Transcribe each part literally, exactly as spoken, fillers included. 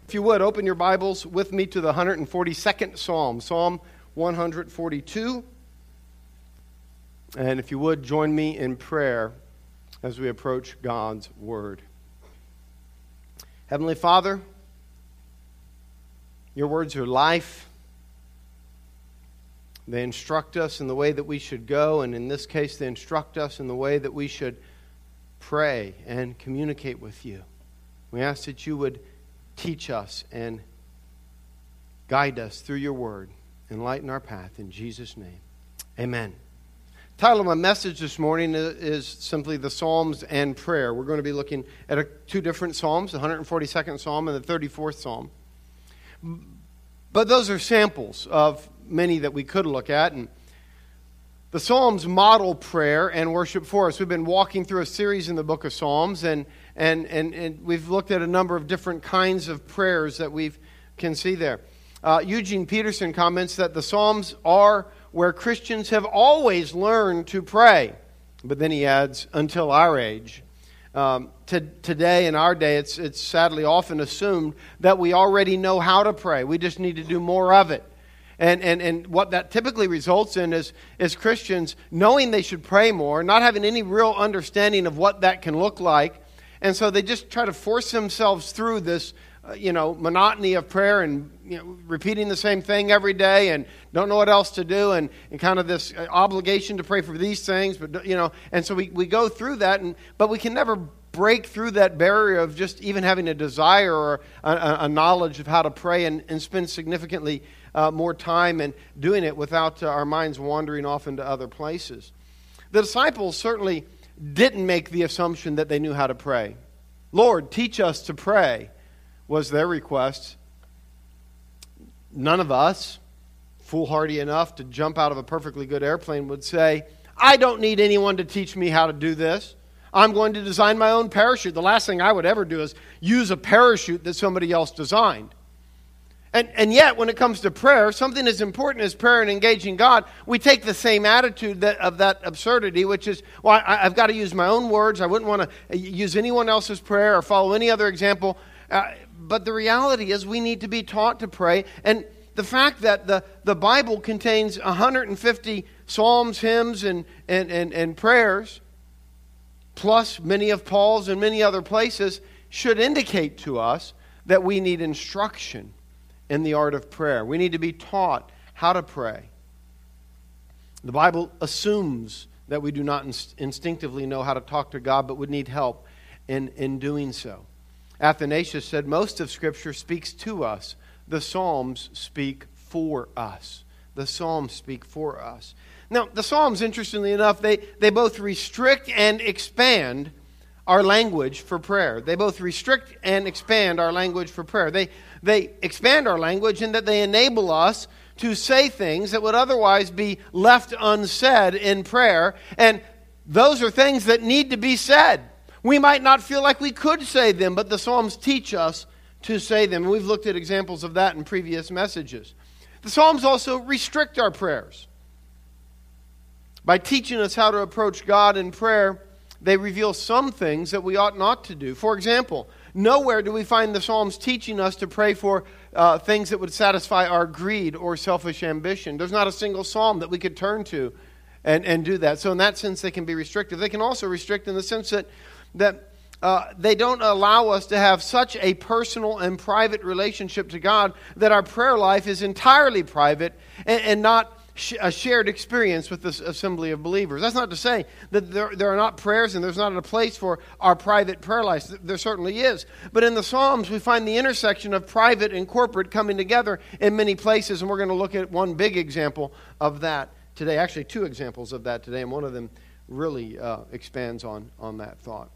If you would, open your Bibles with me to the one hundred forty-second Psalm, Psalm one hundred forty-two. And if you would, join me in prayer as we approach God's Word. Heavenly Father, your words are life. They instruct us in the way that we should go, and in this case, they instruct us in the way that we should pray and communicate with you. We ask that you would teach us and guide us through your word. Enlighten our path in Jesus' name. Amen. The title of my message this morning is simply the Psalms and Prayer. We're going to be looking at a, two different Psalms, the one hundred forty-second Psalm and the thirty-fourth Psalm. But those are samples of many that we could look at. And the Psalms model prayer and worship for us. We've been walking through a series in the book of Psalms, and and and, and we've looked at a number of different kinds of prayers that we can see there. Uh, Eugene Peterson comments that the Psalms are where Christians have always learned to pray. But then he adds, until our age. Um, to, today, in our day, it's, it's sadly often assumed that we already know how to pray. We just need to do more of it. And, and and what that typically results in is, is Christians knowing they should pray more, not having any real understanding of what that can look like. And so they just try to force themselves through this, uh, you know, monotony of prayer and, you know, repeating the same thing every day and don't know what else to do, and, and kind of this obligation to pray for these things. But, you know, and so we, we go through that, and but we can never break through that barrier of just even having a desire or a, a knowledge of how to pray and, and spend significantly Uh, more time and doing it without uh, our minds wandering off into other places. The disciples certainly didn't make the assumption that they knew how to pray. Lord, teach us to pray, was their request. None of us, foolhardy enough to jump out of a perfectly good airplane, would say, I don't need anyone to teach me how to do this. I'm going to design my own parachute. The last thing I would ever do is use a parachute that somebody else designed. And and yet, when it comes to prayer, something as important as prayer and engaging God, we take the same attitude that, of that absurdity, which is, well, I, I've got to use my own words. I wouldn't want to use anyone else's prayer or follow any other example. Uh, but the reality is we need to be taught to pray. And the fact that the, the Bible contains one hundred fifty psalms, hymns, and, and, and, and prayers, plus many of Paul's and many other places, should indicate to us that we need instruction in the art of prayer. We need to be taught how to pray. The Bible assumes that we do not inst- instinctively know how to talk to God, but would need help in, in doing so. Athanasius said, most of Scripture speaks to us. The Psalms speak for us. The Psalms speak for us. Now, the Psalms, interestingly enough, they, they both restrict and expand our language for prayer. They both restrict and expand our language for prayer. They They expand our language in that they enable us to say things that would otherwise be left unsaid in prayer. And those are things that need to be said. We might not feel like we could say them, but the Psalms teach us to say them. And we've looked at examples of that in previous messages. The Psalms also restrict our prayers. By teaching us how to approach God in prayer, they reveal some things that we ought not to do. For example, nowhere do we find the Psalms teaching us to pray for uh, things that would satisfy our greed or selfish ambition. There's not a single psalm that we could turn to and, and do that. So in that sense, they can be restrictive. They can also restrict in the sense that, that uh, they don't allow us to have such a personal and private relationship to God that our prayer life is entirely private and, and not a shared experience with this assembly of believers. That's not to say that there, there are not prayers and there's not a place for our private prayer lives. There certainly is. But in the Psalms, we find the intersection of private and corporate coming together in many places, and we're going to look at one big example of that today. Actually, two examples of that today, and one of them really uh, expands on, on that thought.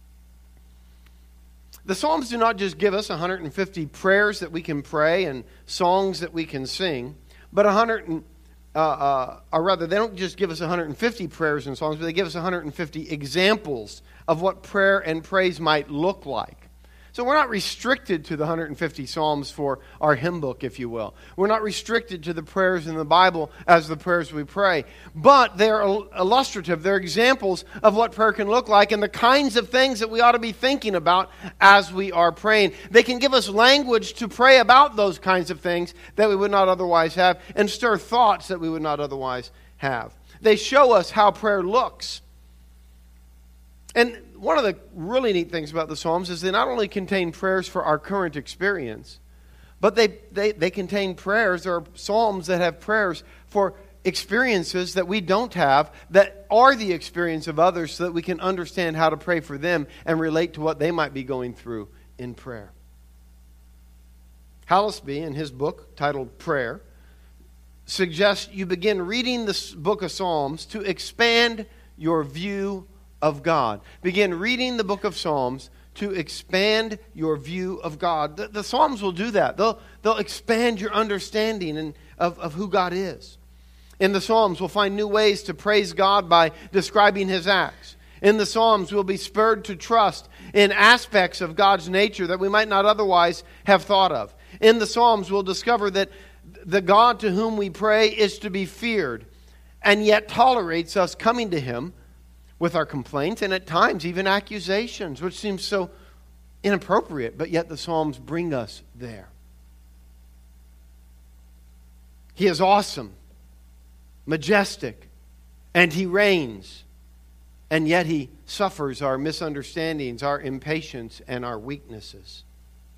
The Psalms do not just give us one hundred fifty prayers that we can pray and songs that we can sing, but one hundred Uh, uh, or rather, they don't just give us one hundred fifty prayers and songs, but they give us one hundred fifty examples of what prayer and praise might look like. So we're not restricted to the one hundred fifty Psalms for our hymn book, if you will. We're not restricted to the prayers in the Bible as the prayers we pray. But they're illustrative. They're examples of what prayer can look like and the kinds of things that we ought to be thinking about as we are praying. They can give us language to pray about those kinds of things that we would not otherwise have and stir thoughts that we would not otherwise have. They show us how prayer looks. And one of the really neat things about the Psalms is they not only contain prayers for our current experience, but they, they, they contain prayers or psalms that have prayers for experiences that we don't have, that are the experience of others, so that we can understand how to pray for them and relate to what they might be going through in prayer. Hallisby, in his book titled Prayer, suggests you begin reading this book of Psalms to expand your view of God. Begin reading the book of Psalms to expand your view of God. The, the Psalms will do that. They'll, they'll expand your understanding and, of, of who God is. In the Psalms, we'll find new ways to praise God by describing His acts. In the Psalms, we'll be spurred to trust in aspects of God's nature that we might not otherwise have thought of. In the Psalms, we'll discover that the God to whom we pray is to be feared, and yet tolerates us coming to Him with our complaints and at times even accusations, which seems so inappropriate, but yet the Psalms bring us there. He is awesome, majestic, and He reigns, and yet He suffers our misunderstandings, our impatience, and our weaknesses.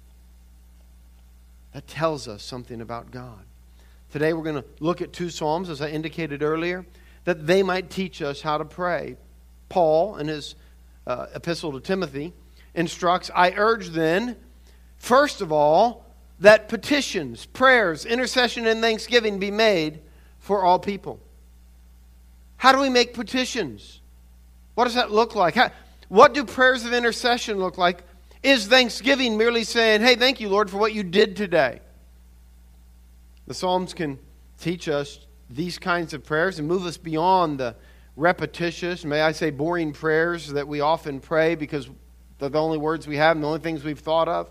That tells us something about God. Today we're going to look at two Psalms, as I indicated earlier, that they might teach us how to pray. Paul, in his uh, epistle to Timothy, instructs, I urge then, first of all, that petitions, prayers, intercession, and thanksgiving be made for all people. How do we make petitions? What does that look like? How, what do prayers of intercession look like? Is thanksgiving merely saying, hey, thank you, Lord, for what you did today? The Psalms can teach us these kinds of prayers and move us beyond the repetitious, may I say boring prayers that we often pray because they're the only words we have and the only things we've thought of.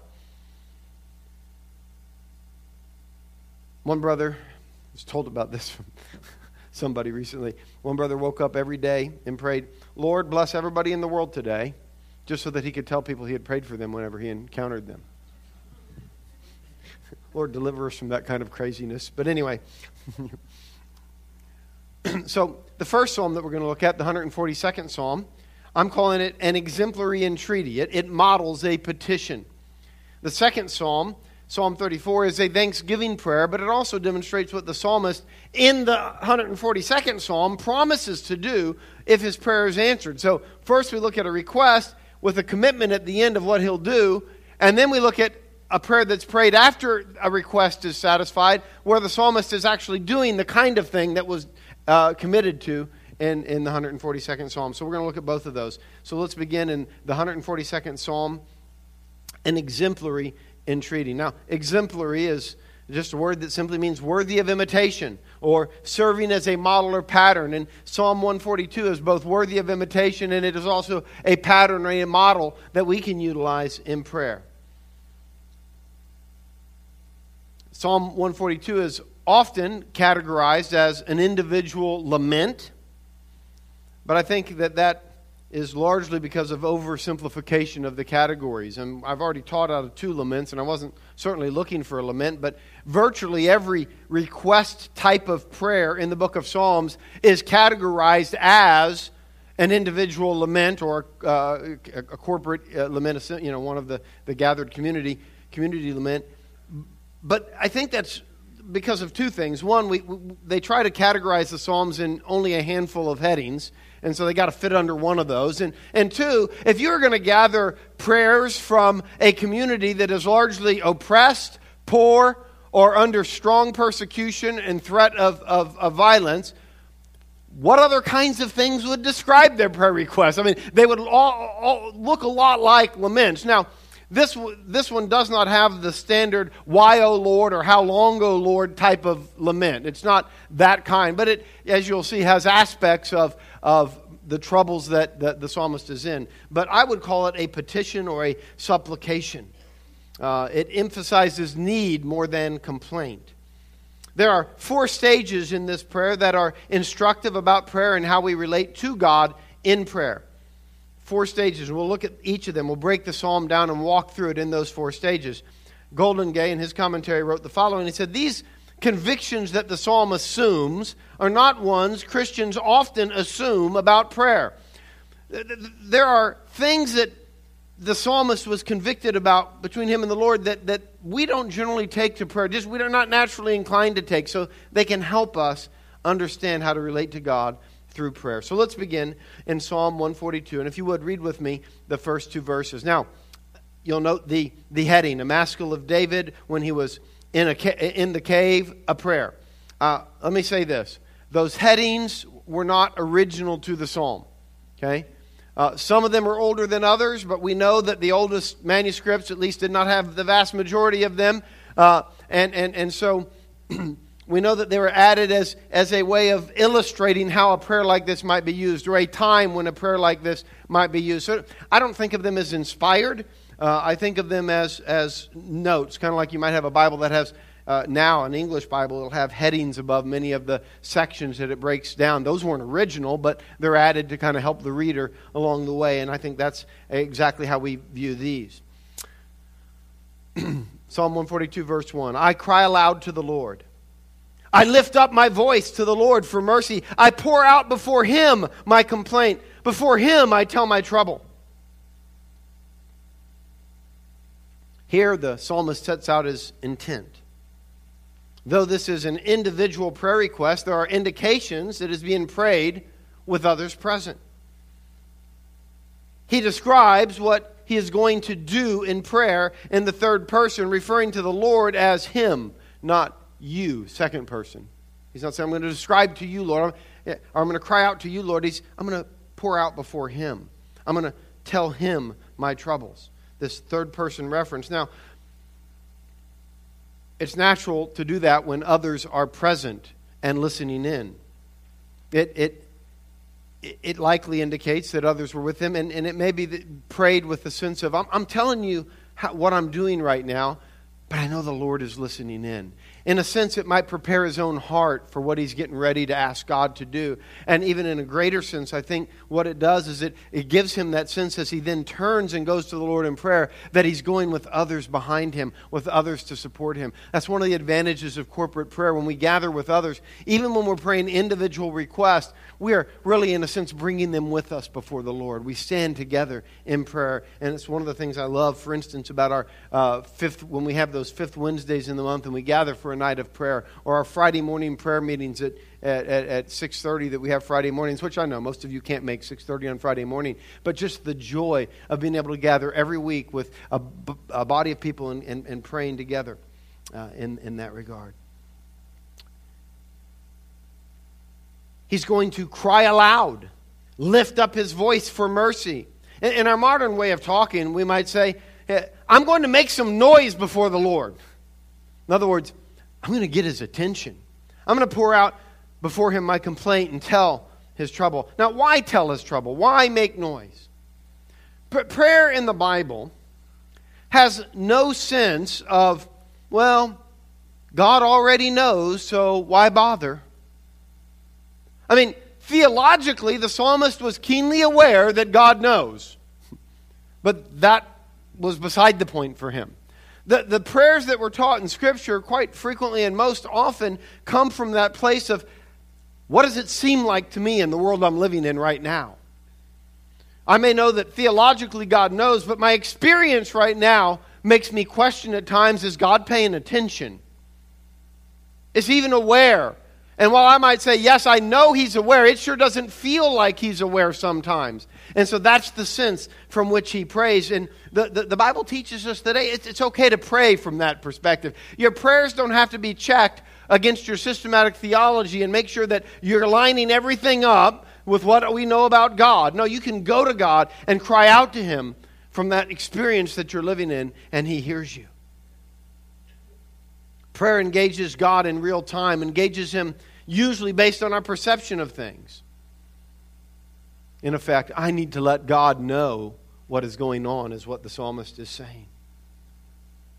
One brother was told about this from somebody recently. One brother woke up every day and prayed, Lord, bless everybody in the world today, just so that he could tell people he had prayed for them whenever he encountered them. Lord, deliver us from that kind of craziness. But anyway, so the first psalm that we're going to look at, the one hundred forty-second Psalm, I'm calling it an exemplary entreaty. It, it models a petition. The second psalm, Psalm thirty-four, is a thanksgiving prayer, but it also demonstrates what the psalmist in the one hundred forty-second Psalm promises to do if his prayer is answered. So first we look at a request with a commitment at the end of what he'll do, and then we look at a prayer that's prayed after a request is satisfied, where the psalmist is actually doing the kind of thing that was uh, committed to in, in the one hundred forty-second Psalm. So we're going to look at both of those. So let's begin in the one hundred forty-second Psalm, an exemplary entreaty. Now, exemplary is just a word that simply means worthy of imitation or serving as a model or pattern. And Psalm one forty-two is both worthy of imitation and it is also a pattern or a model that we can utilize in prayer. Psalm one forty-two is often categorized as an individual lament, but I think that that is largely because of oversimplification of the categories. And I've already taught out of two laments, and I wasn't certainly looking for a lament, but virtually every request type of prayer in the book of Psalms is categorized as an individual lament or uh, a corporate uh, lament, you know, one of the, the gathered community, community lament. But I think that's because of two things. One, we, we they try to categorize the Psalms in only a handful of headings, and so they got to fit under one of those. And, and two, if you're going to gather prayers from a community that is largely oppressed, poor, or under strong persecution and threat of, of, of violence, what other kinds of things would describe their prayer requests? I mean, they would all, all look a lot like laments. Now, This this one does not have the standard "Why, O Lord" or "How long, O Lord" type of lament. It's not that kind, but it, as you'll see, has aspects of of the troubles that, that the psalmist is in. But I would call it a petition or a supplication. Uh, it emphasizes need more than complaint. There are four stages in this prayer that are instructive about prayer and how we relate to God in prayer. Four stages. We'll look at each of them. We'll break the psalm down and walk through it in those four stages. Golden Gay, in his commentary, wrote the following. He said, "These convictions that the psalm assumes are not ones Christians often assume about prayer." There are things that the psalmist was convicted about between him and the Lord that, that we don't generally take to prayer. Just we are not naturally inclined to take. So they can help us understand how to relate to God through prayer. So let's begin in Psalm one forty-two. And if you would, read with me the first two verses. Now, you'll note the, the heading, a Maskil of David when he was in, a ca- in the cave, a prayer. Uh, let me say this. Those headings were not original to the psalm. Okay? Uh, some of them are older than others, but we know that the oldest manuscripts at least did not have the vast majority of them. Uh, and, and, and so we know that they were added as, as a way of illustrating how a prayer like this might be used, or a time when a prayer like this might be used. So I don't think of them as inspired. Uh, I think of them as, as notes, kind of like you might have a Bible that has Uh, now, an English Bible, it'll have headings above many of the sections that it breaks down. Those weren't original, but they're added to kind of help the reader along the way, and I think that's exactly how we view these. Psalm one forty-two, verse one. "I cry aloud to the Lord. I lift up my voice to the Lord for mercy. I pour out before Him my complaint. Before Him I tell my trouble." Here the psalmist sets out his intent. Though this is an individual prayer request, there are indications that it is being prayed with others present. He describes what he is going to do in prayer in the third person, referring to the Lord as Him, not you, second person. He's not saying, "I'm going to describe to you, Lord," or "I'm going to cry out to you, Lord." He's, "I'm going to pour out before Him. I'm going to tell Him my troubles." This third person reference. Now, it's natural to do that when others are present and listening in. It it it likely indicates that others were with him, and, and it may be that prayed with the sense of, I'm, I'm telling you how, what I'm doing right now, but I know the Lord is listening in. In a sense, it might prepare his own heart for what he's getting ready to ask God to do. And even in a greater sense, I think what it does is it, it gives him that sense as he then turns and goes to the Lord in prayer that he's going with others behind him, with others to support him. That's one of the advantages of corporate prayer. When we gather with others, even when we're praying individual requests, we are really, in a sense, bringing them with us before the Lord. We stand together in prayer. And it's one of the things I love, for instance, about our uh, fifth, when we have those fifth Wednesdays in the month and we gather for a night of prayer, or our Friday morning prayer meetings at, at, at, at six thirty that we have Friday mornings, which I know most of you can't make six thirty on Friday morning, but just the joy of being able to gather every week with a, a body of people and, and, and praying together uh, in, in that regard. He's going to cry aloud, lift up his voice for mercy. In, in our modern way of talking, we might say, I'm going to make some noise before the Lord. In other words, I'm going to get his attention. I'm going to pour out before him my complaint and tell his trouble. Now, why tell his trouble? Why make noise? P- prayer in the Bible has no sense of, well, God already knows, so why bother? I mean, theologically, the psalmist was keenly aware that God knows. But that was beside the point for him. The, the prayers that were taught in Scripture quite frequently and most often come from that place of, what does it seem like to me in the world I'm living in right now? I may know that theologically God knows, but my experience right now makes me question at times, is God paying attention? Is he even aware? And while I might say, yes, I know he's aware, it sure doesn't feel like he's aware sometimes. And so that's the sense from which he prays. And the, the, the Bible teaches us today it's, it's okay to pray from that perspective. Your prayers don't have to be checked against your systematic theology and make sure that you're lining everything up with what we know about God. No, you can go to God and cry out to him from that experience that you're living in, and he hears you. Prayer engages God in real time, engages him usually based on our perception of things. In effect, I need to let God know what is going on, is what the psalmist is saying.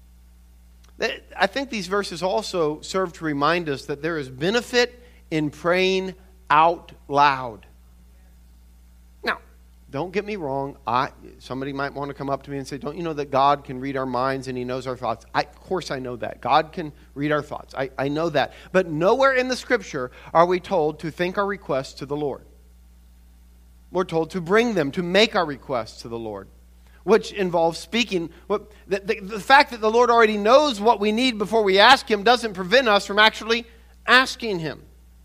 I think these verses also serve to remind us that there is benefit in praying out loud. Now, don't get me wrong. I somebody might want to come up to me and say, don't you know that God can read our minds and He knows our thoughts? I, of course I know that. God can read our thoughts. I, I know that. But nowhere in the Scripture are we told to think our requests to the Lord. We're told to bring them, to make our requests to the Lord, which involves speaking. The, the, the fact that the Lord already knows what we need before we ask Him doesn't prevent us from actually asking Him.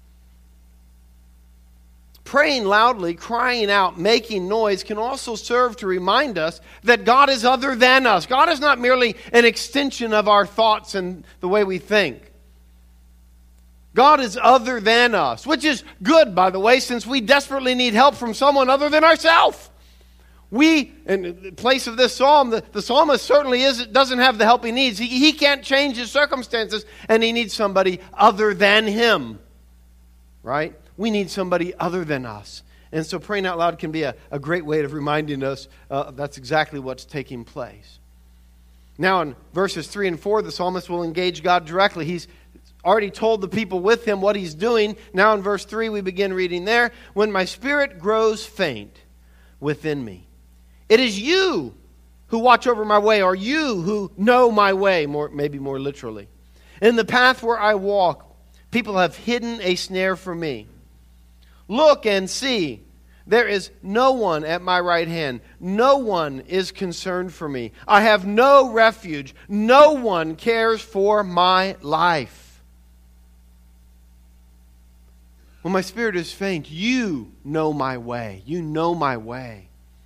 Praying loudly, crying out, making noise can also serve to remind us that God is other than us. God is not merely an extension of our thoughts and the way we think. God is other than us, which is good, by the way, since we desperately need help from someone other than ourselves. We, in the place of this psalm, the, the psalmist certainly is, doesn't have the help he needs. He, he can't change his circumstances, and he needs somebody other than him. Right? We need somebody other than us. And so praying out loud can be a, a great way of reminding us uh, that's exactly what's taking place. Now in verses three and four, the psalmist will engage God directly. He's already told the people with him what he's doing. Now in verse three, we begin reading there. When my spirit grows faint within me, it is you who watch over my way, or you who know my way, more, maybe more literally. In the path where I walk, people have hidden a snare for me. Look and see, there is no one at my right hand. No one is concerned for me. I have no refuge. No one cares for my life. When my spirit is faint, you know my way. You know my way.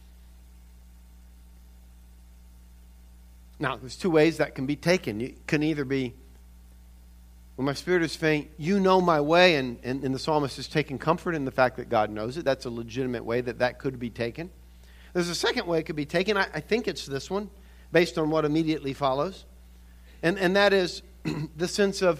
Now, there's two ways that can be taken. It can either be, when my spirit is faint, you know my way, and, and, and the psalmist is taking comfort in the fact that God knows it. That's a legitimate way that that could be taken. There's a second way it could be taken. I, I think it's this one, based on what immediately follows. And, and that is the sense of,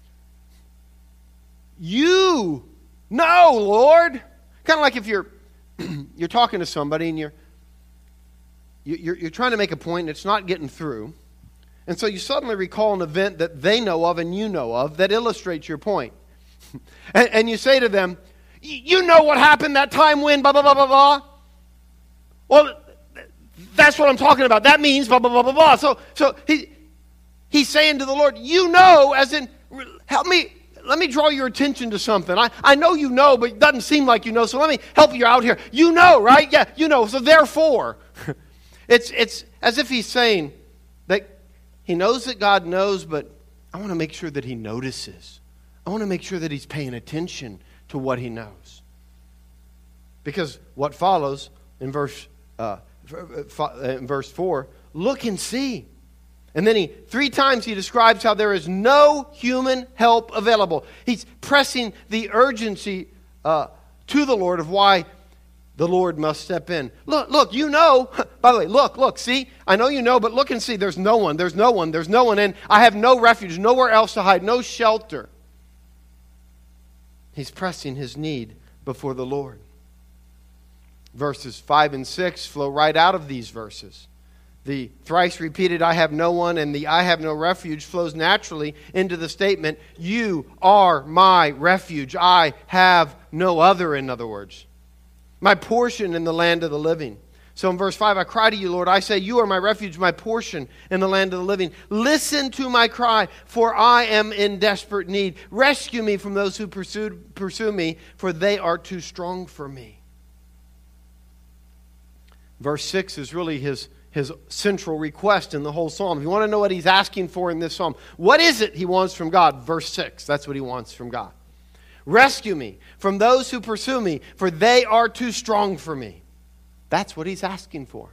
you know, Lord. Kind of like if you're you're talking to somebody and you're, you're, you're trying to make a point and it's not getting through. And so you suddenly recall an event that they know of and you know of that illustrates your point. and, and you say to them, you know what happened that time when blah, blah, blah, blah, blah. Well, that's what I'm talking about. That means blah, blah, blah, blah, blah. So, so he, he's saying to the Lord, you know, as in, help me, let me draw your attention to something. I, I know you know, but it doesn't seem like you know, so let me help you out here. You know, right? Yeah, you know, so therefore. it's, it's as if he's saying that he knows that God knows, but I want to make sure that he notices. I want to make sure that he's paying attention to what he knows. Because what follows in verse uh, in verse four, look and see. And then he, three times he describes how there is no human help available. He's pressing the urgency uh, to the Lord of why the Lord must step in. Look, look, you know, by the way, look, look, see, I know you know, but look and see, there's no one, there's no one, there's no one, and I have no refuge, nowhere else to hide, no shelter. He's pressing his need before the Lord. Verses five and six flow right out of these verses. The thrice repeated, I have no one, and the I have no refuge flows naturally into the statement, you are my refuge, I have no other, in other words. My portion in the land of the living. So in verse five, I cry to you, Lord. I say, you are my refuge, my portion in the land of the living. Listen to my cry, for I am in desperate need. Rescue me from those who pursue, pursue me, for they are too strong for me. Verse six is really his, his central request in the whole psalm. If you want to know what he's asking for in this psalm, what is it he wants from God? Verse six, that's what he wants from God. Rescue me from those who pursue me, for they are too strong for me. That's what he's asking for.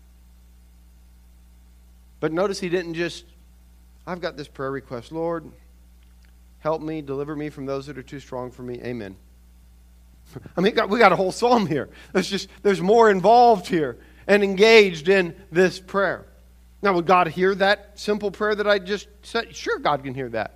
But notice he didn't just, I've got this prayer request. Lord, help me, deliver me from those that are too strong for me. Amen. I mean, we got a whole psalm here. There's just, there's more involved here and engaged in this prayer. Now, would God hear that simple prayer that I just said? Sure, God can hear that.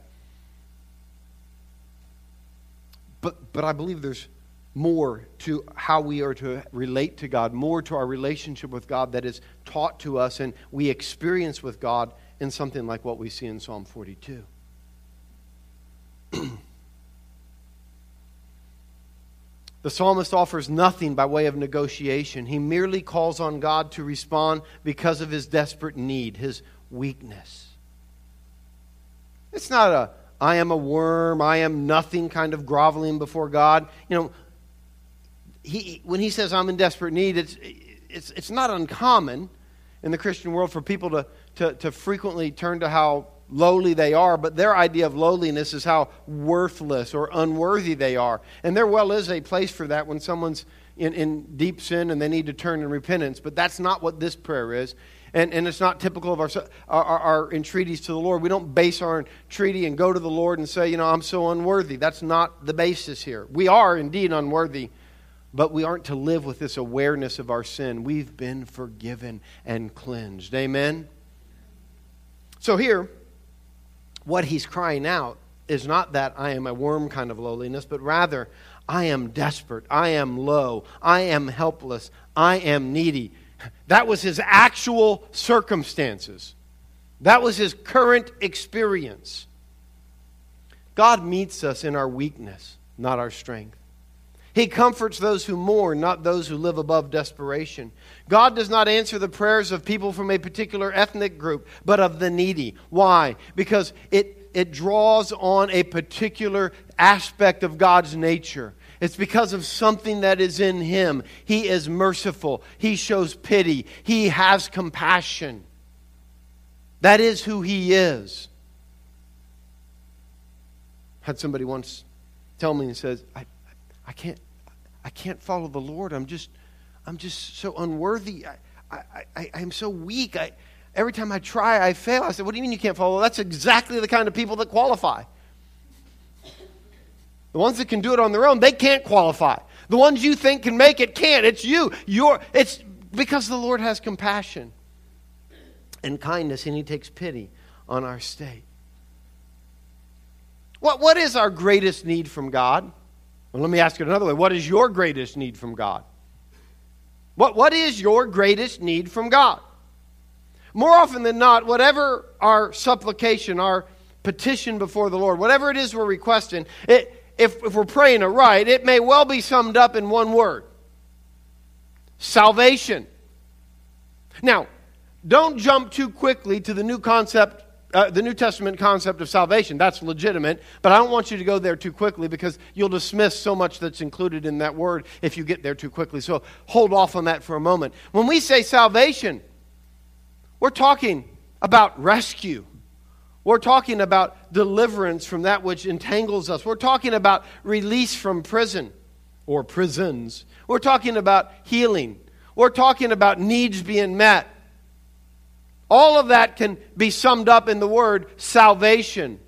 But but I believe there's more to how we are to relate to God, more to our relationship with God that is taught to us and we experience with God in something like what we see in Psalm forty-two. The psalmist offers nothing by way of negotiation. He merely calls on God to respond because of his desperate need, his weakness. It's not a, I am a worm, I am nothing kind of groveling before God. You know, he when he says I'm in desperate need, it's it's it's not uncommon in the Christian world for people to to, to frequently turn to how lowly they are, but their idea of lowliness is how worthless or unworthy they are. And there well is a place for that when someone's in, in deep sin and they need to turn in repentance, but that's not what this prayer is. And, and it's not typical of our, our, our entreaties to the Lord. We don't base our entreaty and go to the Lord and say, you know, I'm so unworthy. That's not the basis here. We are indeed unworthy, but we aren't to live with this awareness of our sin. We've been forgiven and cleansed. Amen? So here, what he's crying out is not that I am a worm kind of lowliness, but rather I am desperate, I am low, I am helpless, I am needy. That was his actual circumstances. That was his current experience. God meets us in our weakness, not our strength. He comforts those who mourn, not those who live above desperation. God does not answer the prayers of people from a particular ethnic group, but of the needy. Why? Because it, it draws on a particular aspect of God's nature. It's because of something that is in Him. He is merciful. He shows pity. He has compassion. That is who He is. I had somebody once tell me and says, I, I can't I can't follow the Lord. I'm just I'm just so unworthy. I, I, I, I'm so weak. I, every time I try, I fail. I said, what do you mean you can't follow? That's exactly the kind of people that qualify. The ones that can do it on their own, they can't qualify. The ones you think can make it can't. It's you. You're, it's because the Lord has compassion and kindness, and He takes pity on our state. What, what is our greatest need from God? Well, let me ask it another way. What is your greatest need from God? What, what is your greatest need from God? More often than not, whatever our supplication, our petition before the Lord, whatever it is we're requesting, it, if, if we're praying it right, it may well be summed up in one word. Salvation. Now, don't jump too quickly to the new concept Uh, the New Testament concept of salvation. That's legitimate, but I don't want you to go there too quickly because you'll dismiss so much that's included in that word if you get there too quickly. So hold off on that for a moment. When we say salvation, we're talking about rescue. We're talking about deliverance from that which entangles us. We're talking about release from prison or prisons. We're talking about healing. We're talking about needs being met. All of that can be summed up in the word salvation.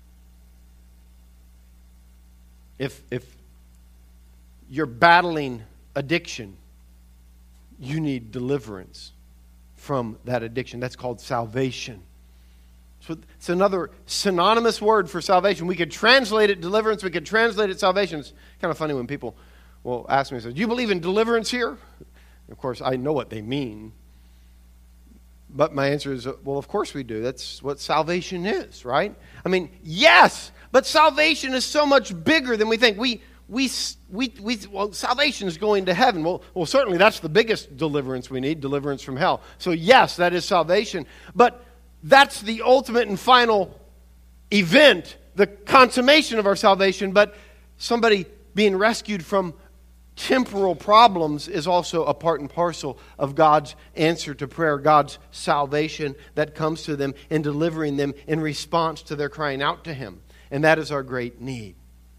If, if you're battling addiction, you need deliverance from that addiction. That's called salvation. So it's another synonymous word for salvation. We could translate it deliverance. We could translate it salvation. It's kind of funny when people will ask me, say, do you believe in deliverance here? Of course, I know what they mean. But my answer is, well, of course we do. That's what salvation is, right? I mean, yes, but salvation is so much bigger than we think. We, we, we, we well, salvation is going to heaven. Well, well, certainly that's the biggest deliverance we need, deliverance from hell. So yes, that is salvation. But that's the ultimate and final event, the consummation of our salvation. But somebody being rescued from temporal problems is also a part and parcel of God's answer to prayer, God's salvation that comes to them in delivering them in response to their crying out to Him. And that is our great need.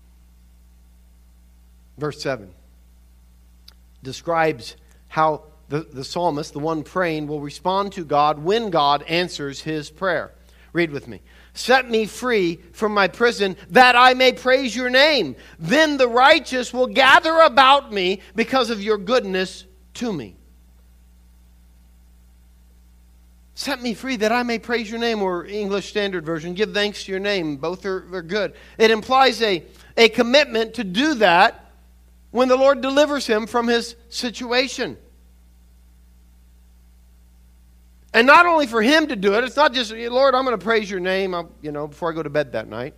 Verse seven describes how the, the psalmist, the one praying, will respond to God when God answers his prayer. Read with me. Set me free from my prison, that I may praise your name. Then the righteous will gather about me because of your goodness to me. Set me free that I may praise your name, or English Standard Version, give thanks to your name. Both are, are good. It implies a, a commitment to do that when the Lord delivers him from his situation. And not only for him to do it, it's not just, Lord, I'm going to praise your name, I'll, you know, before I go to bed that night.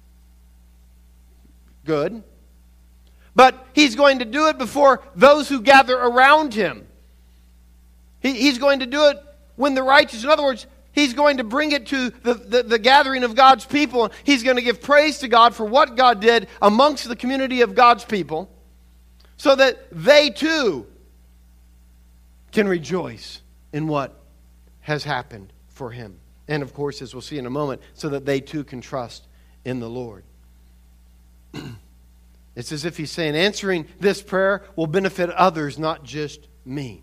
Good. But he's going to do it before those who gather around him. He, he's going to do it when the righteous, in other words, he's going to bring it to the, the, the gathering of God's people. He's going to give praise to God for what God did amongst the community of God's people so that they too can rejoice in what has happened for him. And of course, as we'll see in a moment, so that they too can trust in the Lord. It's as if he's saying, answering this prayer will benefit others, not just me.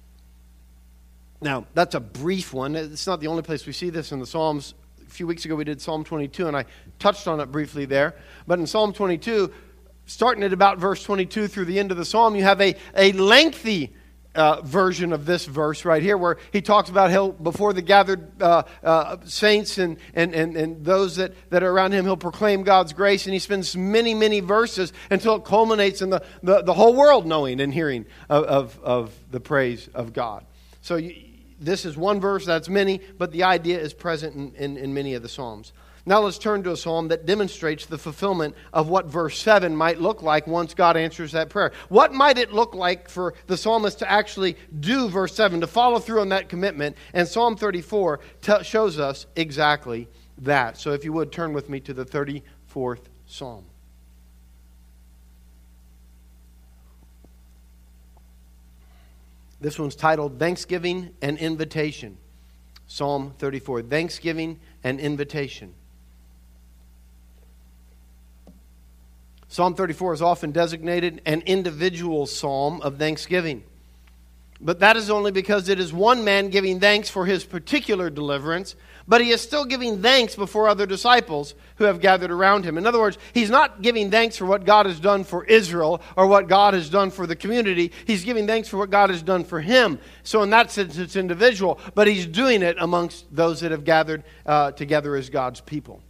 Now, that's a brief one. It's not the only place we see this in the Psalms. A few weeks ago we did Psalm twenty-two, and I touched on it briefly there. But in Psalm twenty-two, starting at about verse twenty-two through the end of the Psalm, you have a, a lengthy uh, version of this verse right here where he talks about how before the gathered uh, uh, saints and, and, and, and those that, that are around him, he'll proclaim God's grace. And he spends many, many verses until it culminates in the, the, the whole world knowing and hearing of, of, of the praise of God. So you, this is one verse, that's many, but the idea is present in, in, in many of the Psalms. Now let's turn to a psalm that demonstrates the fulfillment of what verse seven might look like once God answers that prayer. What might it look like for the psalmist to actually do verse seven, to follow through on that commitment? And Psalm thirty-four t- shows us exactly that. So if you would, turn with me to the thirty-fourth Psalm. This one's titled Thanksgiving and Invitation. Psalm thirty-four, Thanksgiving and Invitation. Psalm thirty-four is often designated an individual psalm of thanksgiving. But that is only because it is one man giving thanks for his particular deliverance, but he is still giving thanks before other disciples who have gathered around him. In other words, he's not giving thanks for what God has done for Israel or what God has done for the community. He's giving thanks for what God has done for him. So in that sense, it's individual, but he's doing it amongst those that have gathered uh, together as God's people.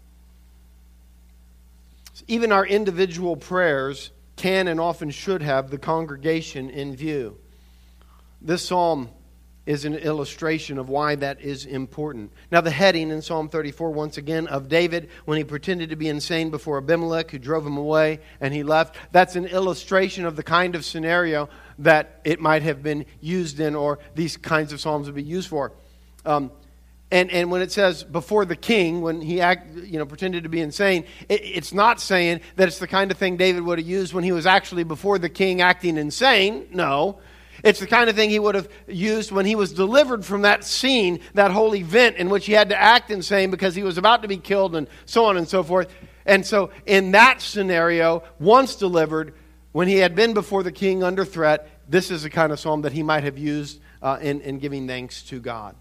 Even our individual prayers can and often should have the congregation in view. This psalm is an illustration of why that is important. Now the heading in Psalm thirty-four, once again, of David when he pretended to be insane before Abimelech who drove him away and he left. That's an illustration of the kind of scenario that it might have been used in, or these kinds of psalms would be used for. Um, and, and when it says before the king, when he act, you know, pretended to be insane, it, it's not saying that it's the kind of thing David would have used when he was actually before the king acting insane. No. It's the kind of thing he would have used when he was delivered from that scene, that whole event in which he had to act insane because he was about to be killed and so on and so forth. And so in that scenario, once delivered, when he had been before the king under threat, this is the kind of psalm that he might have used uh, in, in giving thanks to God.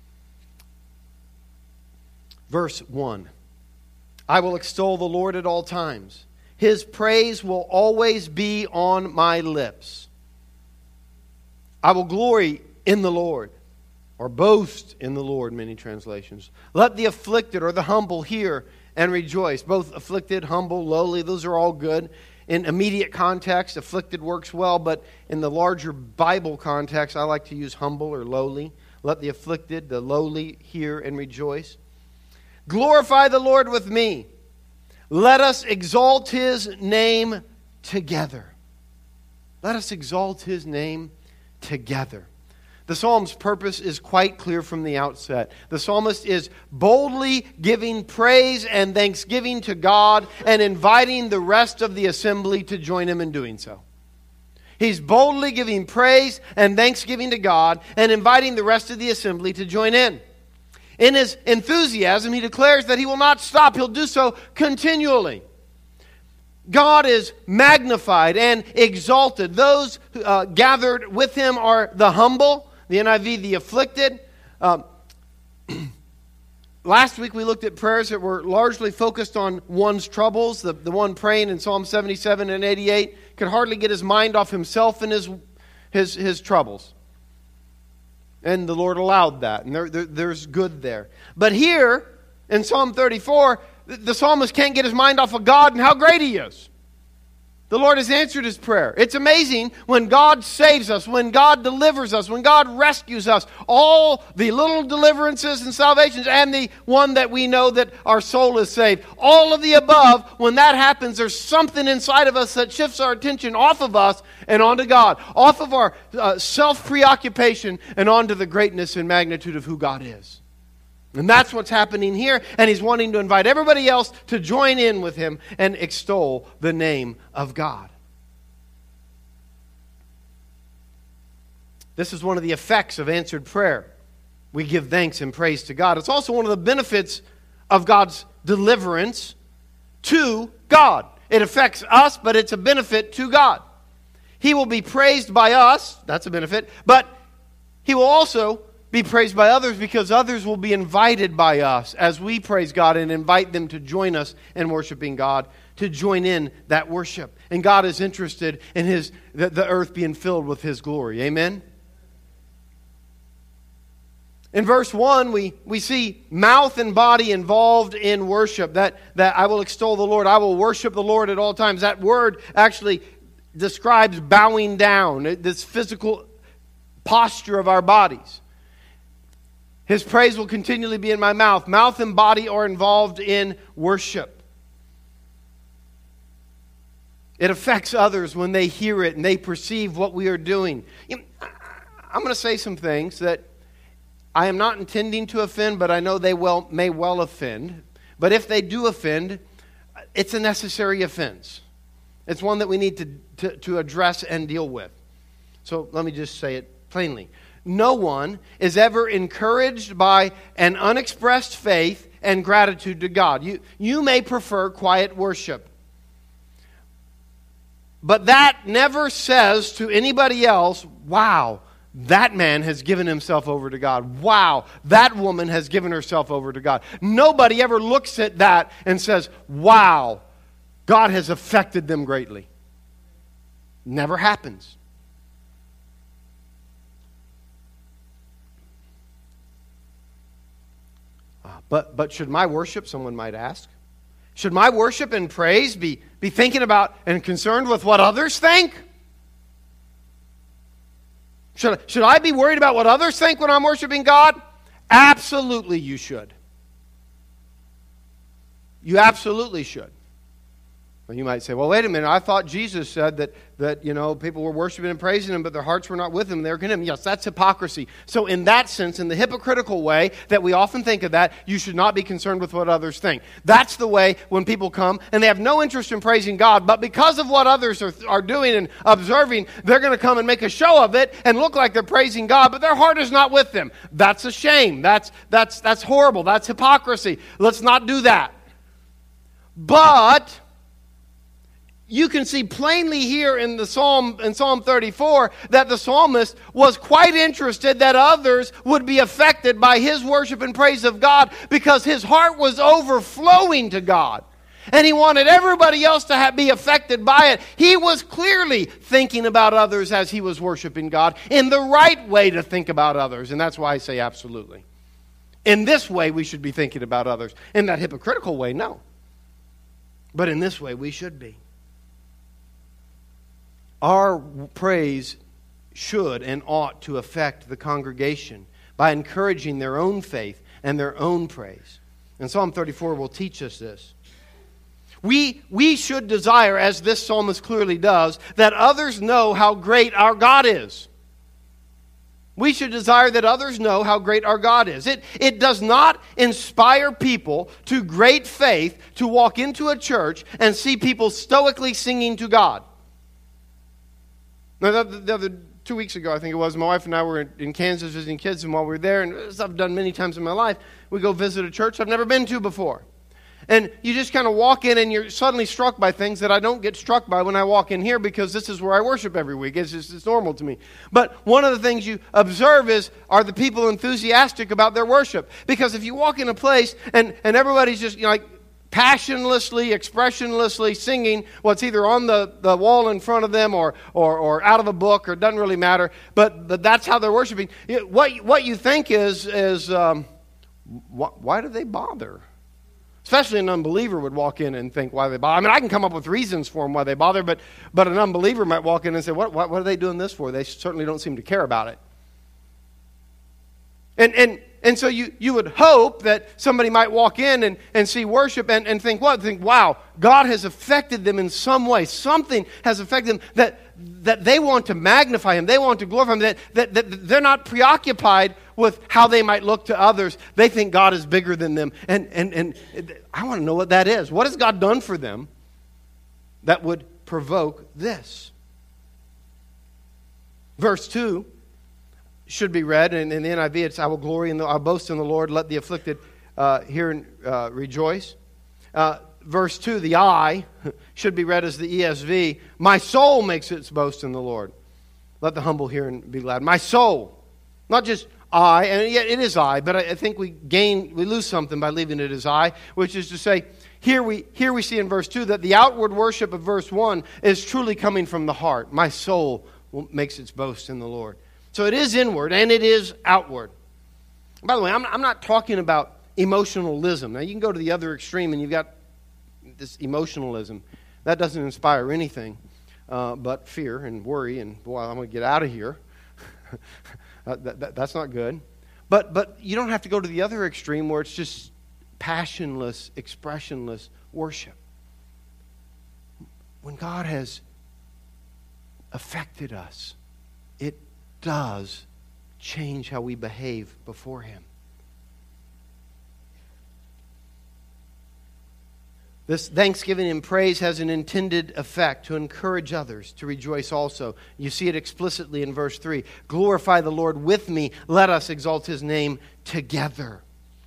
Verse one, I will extol the Lord at all times. His praise will always be on my lips. I will glory in the Lord, or boast in the Lord, many translations. Let the afflicted or the humble hear and rejoice. Both afflicted, humble, lowly, those are all good. In immediate context, afflicted works well, but in the larger Bible context, I like to use humble or lowly. Let the afflicted, the lowly, hear and rejoice. Glorify the Lord with me. Let us exalt His name together. Let us exalt His name together. The psalm's purpose is quite clear from the outset. The psalmist is boldly giving praise and thanksgiving to God and inviting the rest of the assembly to join him in doing so. He's boldly giving praise and thanksgiving to God and inviting the rest of the assembly to join in. In his enthusiasm, he declares that he will not stop. He'll do so continually. God is magnified and exalted. Those uh, gathered with him are the humble, the N I V, the afflicted. Um, last week we looked at prayers that were largely focused on one's troubles. The, the one praying in Psalm seventy-seven and eighty-eight could hardly get his mind off himself and his, his, his troubles. And the Lord allowed that, and there, there, there's good there. But here, in Psalm thirty-four, the, the psalmist can't get his mind off of God and how great He is. The Lord has answered his prayer. It's amazing when God saves us, when God delivers us, when God rescues us. All the little deliverances and salvations and the one that we know that our soul is saved. All of the above, when that happens, there's something inside of us that shifts our attention off of us and onto God. Off of our uh, self-preoccupation and onto the greatness and magnitude of who God is. And that's what's happening here, and he's wanting to invite everybody else to join in with him and extol the name of God. This is one of the effects of answered prayer. We give thanks and praise to God. It's also one of the benefits of God's deliverance to God. It affects us, but it's a benefit to God. He will be praised by us, that's a benefit, but he will also be praised by others because others will be invited by us as we praise God and invite them to join us in worshiping God, to join in that worship. And God is interested in his the, the earth being filled with his glory. Amen? In verse one, we, we see mouth and body involved in worship. That, that I will extol the Lord. I will worship the Lord at all times. That word actually describes bowing down, this physical posture of our bodies. His praise will continually be in my mouth. Mouth and body are involved in worship. It affects others when they hear it and they perceive what we are doing. I'm going to say some things that I am not intending to offend, but I know they well, may well offend. But if they do offend, it's a necessary offense. It's one that we need to, to, to address and deal with. So let me just say it plainly. No one is ever encouraged by an unexpressed faith and gratitude to God. You, you may prefer quiet worship. But that never says to anybody else, wow, that man has given himself over to God. Wow, that woman has given herself over to God. Nobody ever looks at that and says, wow, God has affected them greatly. Never happens. But but should my worship, someone might ask, should my worship and praise be, be thinking about and concerned with what others think? Should, should I be worried about what others think when I'm worshiping God? Absolutely you should. You absolutely should. Well, you might say, well, wait a minute, I thought Jesus said that, that you know, people were worshiping and praising him, but their hearts were not with him, they were condemned. Yes, that's hypocrisy. So in that sense, in the hypocritical way that we often think of that, you should not be concerned with what others think. That's the way when people come and they have no interest in praising God, but because of what others are, are doing and observing, they're going to come and make a show of it and look like they're praising God, but their heart is not with them. That's a shame. That's, that's, that's horrible. That's hypocrisy. Let's not do that. But you can see plainly here in the Psalm, in Psalm thirty-four, that the psalmist was quite interested that others would be affected by his worship and praise of God because his heart was overflowing to God. And he wanted everybody else to have, be affected by it. He was clearly thinking about others as he was worshiping God in the right way to think about others. And that's why I say absolutely. In this way, we should be thinking about others. In that hypocritical way, no. But in this way, we should be. Our praise should and ought to affect the congregation by encouraging their own faith and their own praise. And Psalm thirty-four will teach us this. We, we should desire, as this psalmist clearly does, that others know how great our God is. We should desire that others know how great our God is. It, it does not inspire people to great faith to walk into a church and see people stoically singing to God. Now, the, the other two weeks ago, I think it was, my wife and I were in, in Kansas visiting kids, and while we were there, and as I've done many times in my life, we go visit a church I've never been to before. And you just kind of walk in and you're suddenly struck by things that I don't get struck by when I walk in here because this is where I worship every week. It's just it's normal to me. But one of the things you observe is, are the people enthusiastic about their worship? Because if you walk in a place and, and everybody's just, you know, like, passionlessly, expressionlessly singing what's either on the, the wall in front of them or, or, or out of a book, or it doesn't really matter, but, but that's how they're worshiping. What, what you think is, is um, wh- why do they bother? Especially an unbeliever would walk in and think why they bother. I mean, I can come up with reasons for them why they bother, but, but an unbeliever might walk in and say, what, what, what are they doing this for? They certainly don't seem to care about it. And and and so you, you would hope that somebody might walk in and, and see worship and, and think what? Think, wow, God has affected them in some way. Something has affected them that, that they want to magnify Him. They want to glorify Him. That, that, that they're not preoccupied with how they might look to others. They think God is bigger than them. And, and, and I want to know what that is. What has God done for them that would provoke this? Verse two should be read, and in the N I V it's, I will glory in the, I'll boast in the Lord, let the afflicted uh, hear and uh, rejoice. Uh, verse two, the I, should be read as the E S V. My soul makes its boast in the Lord. Let the humble hear and be glad. My soul, not just I, and yet it is I, but I, I think we gain, we lose something by leaving it as I, which is to say, here we, here we see in verse two that the outward worship of verse one is truly coming from the heart. My soul makes its boast in the Lord. So it is inward and it is outward. By the way, I'm, I'm not talking about emotionalism. Now, you can go to the other extreme and you've got this emotionalism. That doesn't inspire anything uh, but fear and worry and, boy, I'm going to get out of here. that, that, that's not good. But, but you don't have to go to the other extreme where it's just passionless, expressionless worship. When God has affected us, it does change how we behave before Him. This thanksgiving and praise has an intended effect to encourage others to rejoice also. You see it explicitly in verse three. Glorify the Lord with me. Let us exalt His name together.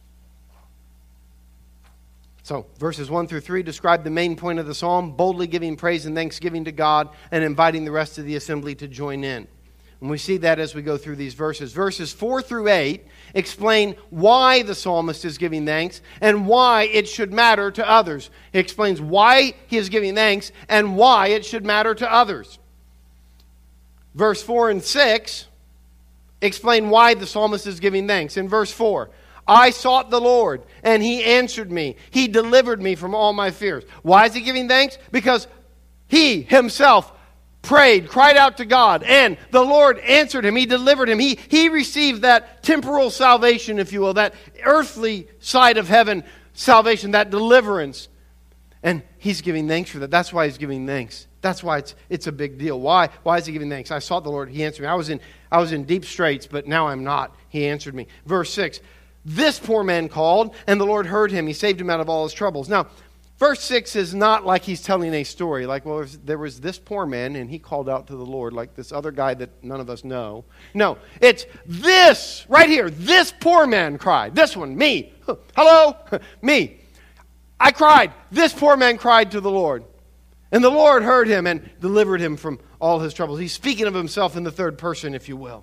So, verses one through three describe the main point of the psalm, boldly giving praise and thanksgiving to God and inviting the rest of the assembly to join in. And we see that as we go through these verses. Verses four through eight explain why the psalmist is giving thanks and why it should matter to others. He explains why he is giving thanks and why it should matter to others. Verse four and six explain why the psalmist is giving thanks. In verse four, I sought the Lord, and He answered me. He delivered me from all my fears. Why is he giving thanks? Because he himself prayed, cried out to God, and the Lord answered him. He delivered him. He, he received that temporal salvation, if you will, that earthly side of heaven salvation, that deliverance. And he's giving thanks for that. That's why he's giving thanks. That's why it's it's a big deal. Why? Why is he giving thanks? I sought the Lord. He answered me. I was in I was in deep straits, but now I'm not. He answered me. Verse six, this poor man called, and the Lord heard him. He saved him out of all his troubles. Now, verse six is not like he's telling a story. Like, well, there was this poor man, and he called out to the Lord, like this other guy that none of us know. No, it's this, right here. This poor man cried. This one, me. Hello? Me. I cried. This poor man cried to the Lord. And the Lord heard him and delivered him from all his troubles. He's speaking of himself in the third person, if you will.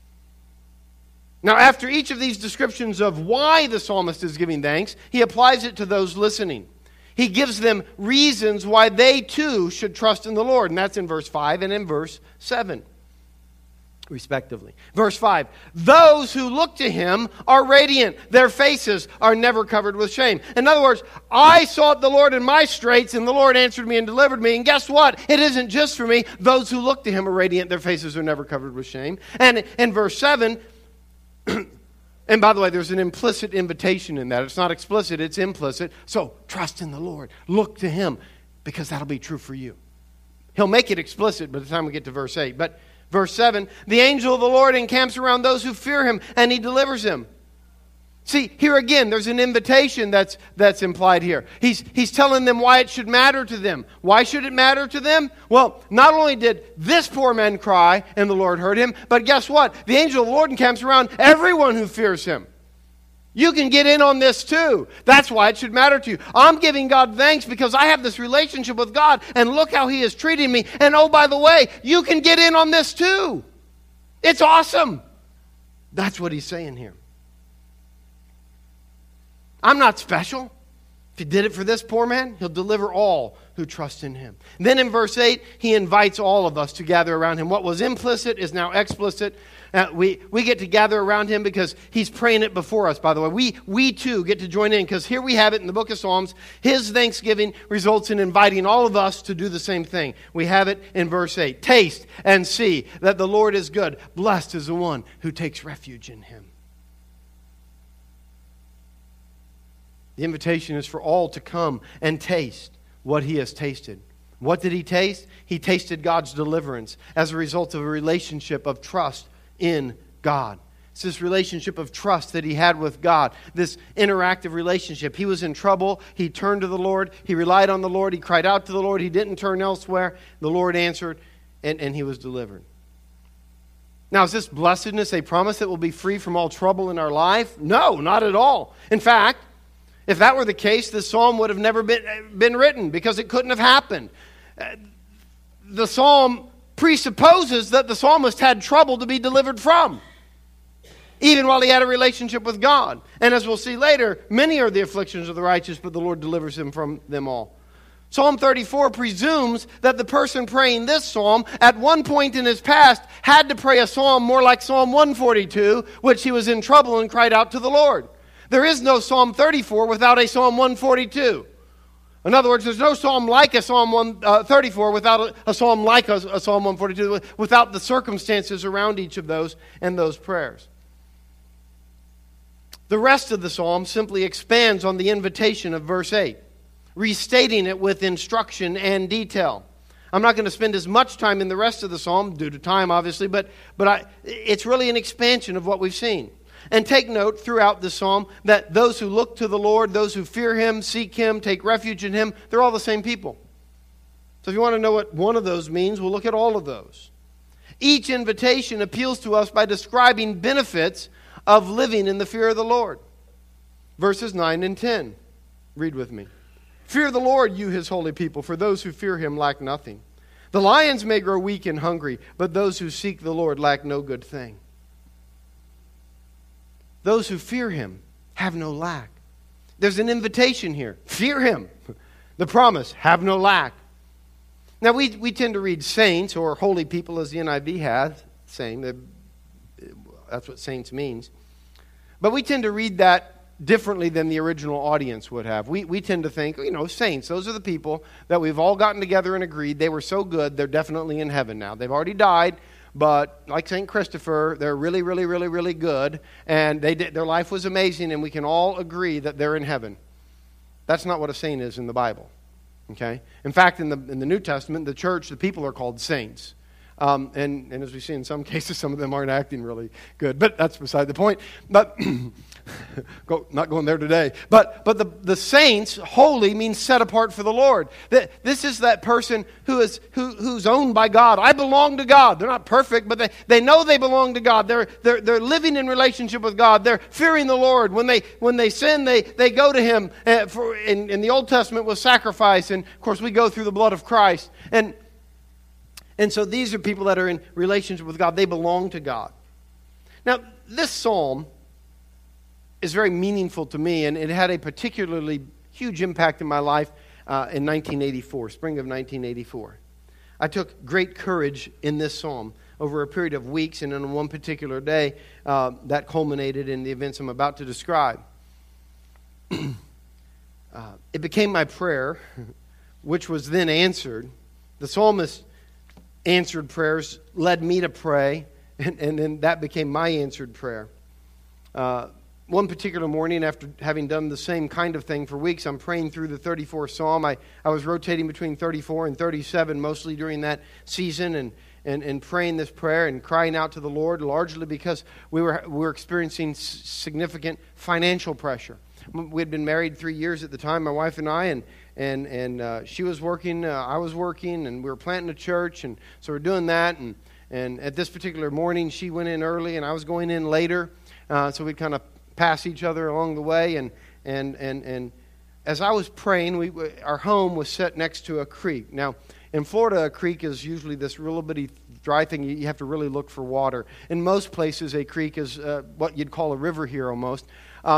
Now, after each of these descriptions of why the psalmist is giving thanks, he applies it to those listening. He gives them reasons why they too should trust in the Lord. And that's in verse five and in verse seven, respectively. Verse five, those who look to Him are radiant. Their faces are never covered with shame. In other words, I sought the Lord in my straits, and the Lord answered me and delivered me. And guess what? It isn't just for me. Those who look to Him are radiant. Their faces are never covered with shame. And in verse seven, and by the way, there's an implicit invitation in that. It's not explicit, it's implicit. So trust in the Lord. Look to Him, because that'll be true for you. He'll make it explicit by the time we get to verse eight. But verse seven, the angel of the Lord encamps around those who fear Him, and He delivers them. See, here again, there's an invitation that's that's implied here. He's, he's telling them why it should matter to them. Why should it matter to them? Well, not only did this poor man cry, and the Lord heard him, but guess what? The angel of the Lord encamps around everyone who fears Him. You can get in on this too. That's why it should matter to you. I'm giving God thanks because I have this relationship with God, and look how He is treating me. And oh, by the way, you can get in on this too. It's awesome. That's what he's saying here. I'm not special. If he did it for this poor man, he'll deliver all who trust in him. Then in verse eight, he invites all of us to gather around him. What was implicit is now explicit. Uh, we, we get to gather around him because he's praying it before us, by the way. We, we too get to join in because here we have it in the book of Psalms. His thanksgiving results in inviting all of us to do the same thing. We have it in verse eight. Taste and see that the Lord is good. Blessed is the one who takes refuge in him. The invitation is for all to come and taste what he has tasted. What did he taste? He tasted God's deliverance as a result of a relationship of trust in God. It's this relationship of trust that he had with God, this interactive relationship. He was in trouble. He turned to the Lord. He relied on the Lord. He cried out to the Lord. He didn't turn elsewhere. The Lord answered, and, and he was delivered. Now, is this blessedness a promise that we'll be free from all trouble in our life? No, not at all. In fact, if that were the case, this psalm would have never been, been written because it couldn't have happened. The psalm presupposes that the psalmist had trouble to be delivered from, even while he had a relationship with God. And as we'll see later, many are the afflictions of the righteous, but the Lord delivers him from them all. Psalm thirty-four presumes that the person praying this psalm at one point in his past had to pray a psalm more like Psalm one forty-two, which he was in trouble and cried out to the Lord. There is no Psalm thirty-four without a Psalm one forty-two. In other words, there's no psalm like a Psalm one thirty-four without a, a psalm like a, a Psalm one forty-two, without the circumstances around each of those and those prayers. The rest of the psalm simply expands on the invitation of verse eight, restating it with instruction and detail. I'm not going to spend as much time in the rest of the psalm, due to time obviously, but, but I, it's really an expansion of what we've seen. And take note throughout the psalm that those who look to the Lord, those who fear him, seek him, take refuge in him, they're all the same people. So if you want to know what one of those means, we'll look at all of those. Each invitation appeals to us by describing benefits of living in the fear of the Lord. Verses nine and ten. Read with me. Fear the Lord, you his holy people, for those who fear him lack nothing. The lions may grow weak and hungry, but those who seek the Lord lack no good thing. Those who fear him have no lack. There's an invitation here. Fear him. The promise, have no lack. Now, we, we tend to read saints or holy people as the N I V has. Same. That's what saints means. But we tend to read that differently than the original audience would have. We, we tend to think, you know, saints, those are the people that we've all gotten together and agreed they were so good, they're definitely in heaven now. They've already died. But like Saint Christopher, they're really, really, really, really good, and they did, their life was amazing, and we can all agree that they're in heaven. That's not what a saint is in the Bible. Okay? In fact, in the in the New Testament, the church, the people are called saints. Um, and, and as we see in some cases, some of them aren't acting really good. But that's beside the point. But go, not going there today. But but the, the saints, holy, means set apart for the Lord. This is that person who is who, who's owned by God. I belong to God. They're not perfect, but they, they know they belong to God. They're, they're, they're living in relationship with God. They're fearing the Lord. When they when they sin, they, they go to him. Uh, for, in, in the Old Testament was sacrifice. And, of course, we go through the blood of Christ. And And so these are people that are in relationship with God. They belong to God. Now, this psalm is very meaningful to me, and it had a particularly huge impact in my life uh, in nineteen eighty-four, spring of nineteen eighty-four. I took great courage in this psalm over a period of weeks, and on one particular day, uh, that culminated in the events I'm about to describe. uh, it became my prayer, which was then answered. The psalmist answered prayers led me to pray, and, and then that became my answered prayer. Uh, one particular morning, after having done the same kind of thing for weeks, I'm praying through the thirty-fourth Psalm. I, I was rotating between thirty-four and thirty-seven mostly during that season, and, and, and praying this prayer and crying out to the Lord, largely because we were, we were experiencing s- significant financial pressure. We had been married three years at the time, my wife and I, and And and uh, she was working, uh, I was working, and we were planting a church, and so we're doing that. And, and at this particular morning, she went in early, and I was going in later, uh, so we'd kind of pass each other along the way. And and and and as I was praying, we our home was set next to a creek. Now, in Florida, a creek is usually this little bitty dry thing. You have to really look for water. In most places, a creek is uh, what you'd call a river here almost. Um,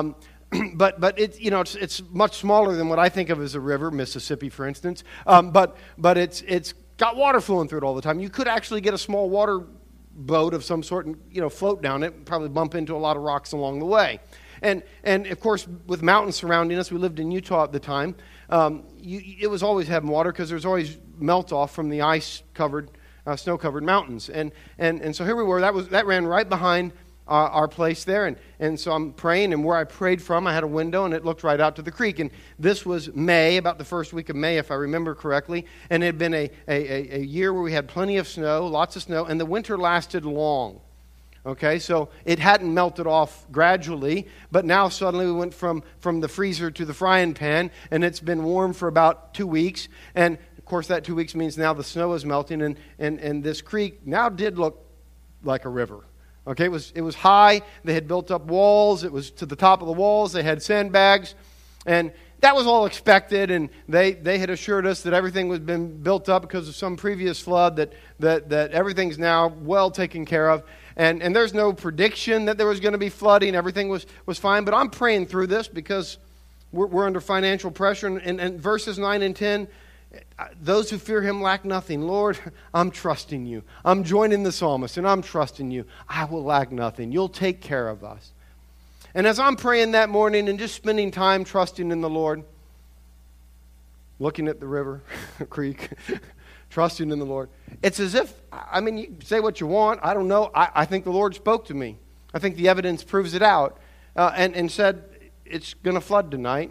but but it's you know it's it's much smaller than what I think of as a river, Mississippi, for instance. Um, but but it's it's got water flowing through it all the time. You could actually get a small water boat of some sort and you know float down it, and probably bump into a lot of rocks along the way. And and of course, with mountains surrounding us, we lived in Utah at the time. Um, you, it was always having water because there's always melt off from the ice covered, uh, snow covered mountains. And and and so here we were. That was that ran right behind Uh, our place there, and, and so I'm praying, and where I prayed from, I had a window, and it looked right out to the creek, and this was May, about the first week of May, if I remember correctly, and it had been a, a, a year where we had plenty of snow, lots of snow, and the winter lasted long, okay, so it hadn't melted off gradually, but now suddenly we went from, from the freezer to the frying pan, and it's been warm for about two weeks, and of course that two weeks means now the snow is melting, and, and, and this creek now did look like a river. Okay, it was it was high. They had built up walls. It was to the top of the walls. They had sandbags, and that was all expected. And they, they had assured us that everything was been built up because of some previous flood. That that that everything's now well taken care of. And and there's no prediction that there was going to be flooding. Everything was was fine. But I'm praying through this because we're, we're under financial pressure. And, and, and verses nine and ten. Those who fear him lack nothing. Lord, I'm trusting you. I'm joining the psalmist, and I'm trusting you. I will lack nothing. You'll take care of us. And as I'm praying that morning and just spending time trusting in the Lord, looking at the river, creek, trusting in the Lord, it's as if, I mean, you say what you want. I don't know. I, I think the Lord spoke to me. I think the evidence proves it out, uh, and, and said, it's going to flood tonight.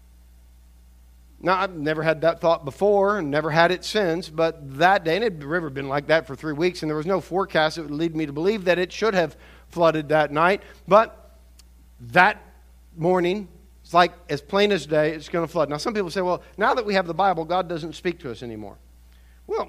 Now, I've never had that thought before and never had it since, but that day, and the river had been like that for three weeks, and there was no forecast that would lead me to believe that it should have flooded that night. But that morning, it's like as plain as day, it's going to flood. Now, some people say, well, now that we have the Bible, God doesn't speak to us anymore. Well,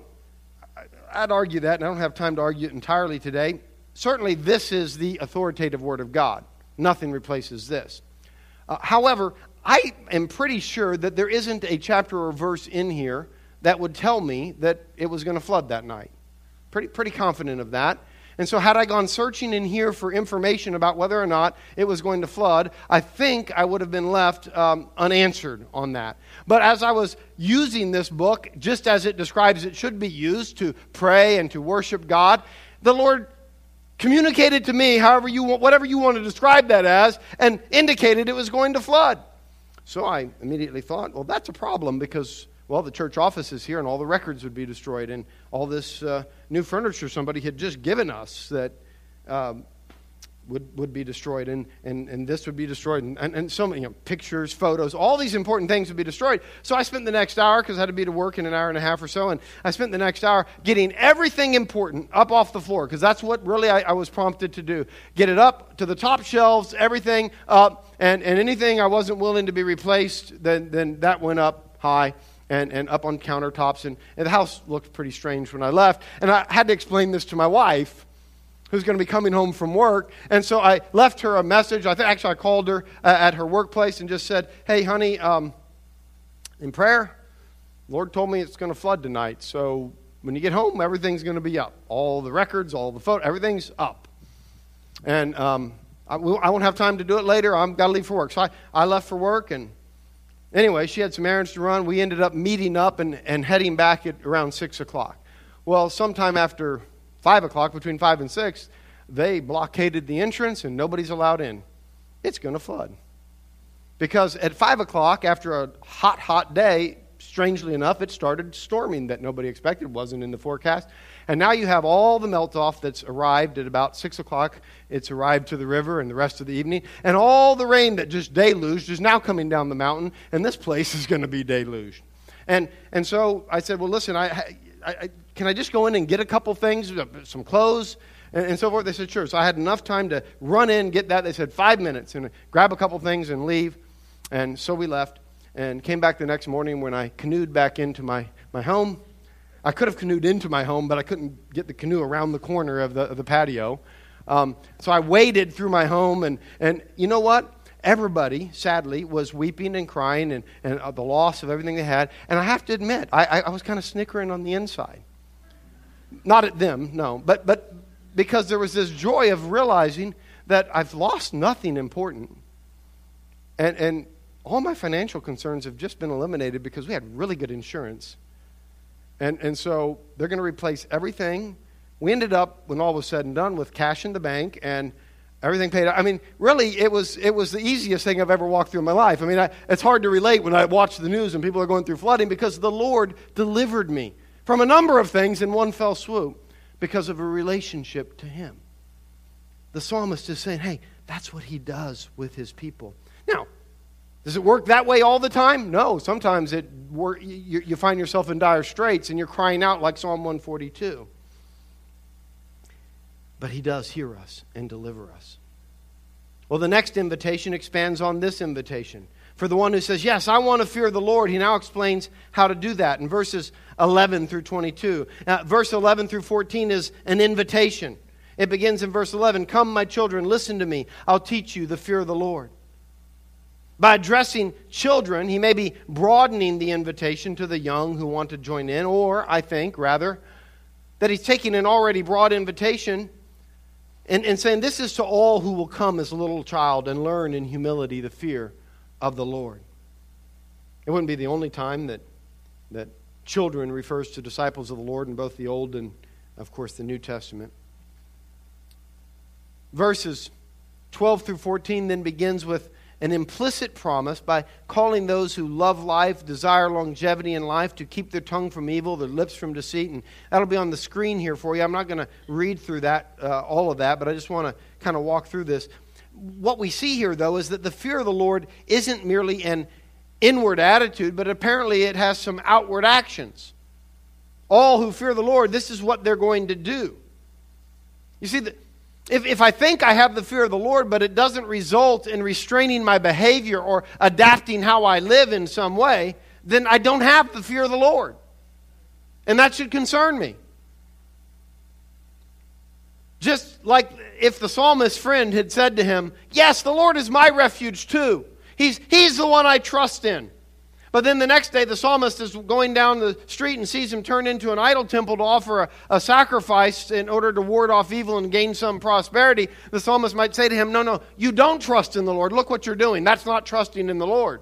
I'd argue that, and I don't have time to argue it entirely today. Certainly, this is the authoritative Word of God. Nothing replaces this. Uh, however, I am pretty sure that there isn't a chapter or verse in here that would tell me that it was going to flood that night. Pretty, pretty confident of that. And so had I gone searching in here for information about whether or not it was going to flood, I think I would have been left um, unanswered on that. But as I was using this book, just as it describes it should be used to pray and to worship God, the Lord communicated to me however you want, whatever you want to describe that as, and indicated it was going to flood. So I immediately thought, well, that's a problem because, well, the church office is here and all the records would be destroyed and all this uh, new furniture somebody had just given us that um, would would be destroyed and, and, and this would be destroyed and, and, and so many you know, pictures, photos, all these important things would be destroyed. So I spent the next hour, because I had to be to work in an hour and a half or so, and I spent the next hour getting everything important up off the floor, because that's what really I, I was prompted to do. Get it up to the top shelves, everything up, and, and anything I wasn't willing to be replaced, then, then that went up high. And, and up on countertops, and, and the house looked pretty strange when I left. And I had to explain this to my wife, who's going to be coming home from work. And so I left her a message. I think actually I called her uh, at her workplace and just said, hey, honey, um, in prayer, Lord told me it's going to flood tonight. So when you get home, everything's going to be up. All the records, all the photos, everything's up. And um, I, I won't have time to do it later. I've got to leave for work. So I, I left for work, and anyway, she had some errands to run. We ended up meeting up and, and heading back at around six o'clock. Well, sometime after five o'clock, between five and six, they blockaded the entrance and nobody's allowed in. It's going to flood. Because at five o'clock, after a hot, hot day, strangely enough, it started storming that nobody expected, wasn't in the forecast. And now you have all the melt-off that's arrived at about six o'clock. It's arrived to the river and the rest of the evening. And all the rain that just deluged is now coming down the mountain, and this place is going to be deluged. And and so I said, well, listen, I, I, I can I just go in and get a couple things, some clothes, and, and so forth? They said, sure. So I had enough time to run in, get that. They said, five minutes, and grab a couple things and leave. And so we left and came back the next morning when I canoed back into my, my home. I could have canoed into my home, but I couldn't get the canoe around the corner of the, of the patio. Um, so I waded through my home, and, and you know what? Everybody, sadly, was weeping and crying and, and uh, the loss of everything they had. And I have to admit, I, I, I was kind of snickering on the inside. Not at them, no, but but because there was this joy of realizing that I've lost nothing important. And, and all my financial concerns have just been eliminated because we had really good insurance. And, and so they're going to replace everything. We ended up, when all was said and done, with cash in the bank and everything paid out. I mean, really, it was it was the easiest thing I've ever walked through in my life. I mean, I, it's hard to relate when I watch the news and people are going through flooding because the Lord delivered me from a number of things in one fell swoop because of a relationship to Him. The psalmist is saying, hey, that's what He does with His people. Now, does it work that way all the time? No. Sometimes it work, you, you find yourself in dire straits and you're crying out like Psalm one forty-two. But He does hear us and deliver us. Well, the next invitation expands on this invitation. For the one who says, yes, I want to fear the Lord, he now explains how to do that in verses eleven through twenty-two. Now, verse eleven through fourteen is an invitation. It begins in verse eleven, come, my children, listen to me. I'll teach you the fear of the Lord. By addressing children, he may be broadening the invitation to the young who want to join in, or, I think, rather, that he's taking an already broad invitation And, and saying, this is to all who will come as a little child and learn in humility the fear of the Lord. It wouldn't be the only time that, that children refers to disciples of the Lord in both the Old and, of course, the New Testament. Verses twelve through fourteen then begins with an implicit promise by calling those who love life, desire longevity in life, to keep their tongue from evil, their lips from deceit. And that'll be on the screen here for you. I'm not going to read through that, uh, all of that, but I just want to kind of walk through this. What we see here, though, is that the fear of the Lord isn't merely an inward attitude, but apparently it has some outward actions. All who fear the Lord, this is what they're going to do. You see, the If, if I think I have the fear of the Lord, but it doesn't result in restraining my behavior or adapting how I live in some way, then I don't have the fear of the Lord. And that should concern me. Just like if the psalmist's friend had said to him, yes, the Lord is my refuge too. He's, he's the one I trust in. But then the next day, the psalmist is going down the street and sees him turn into an idol temple to offer a, a sacrifice in order to ward off evil and gain some prosperity. The psalmist might say to him, no, no, you don't trust in the Lord. Look what you're doing. That's not trusting in the Lord.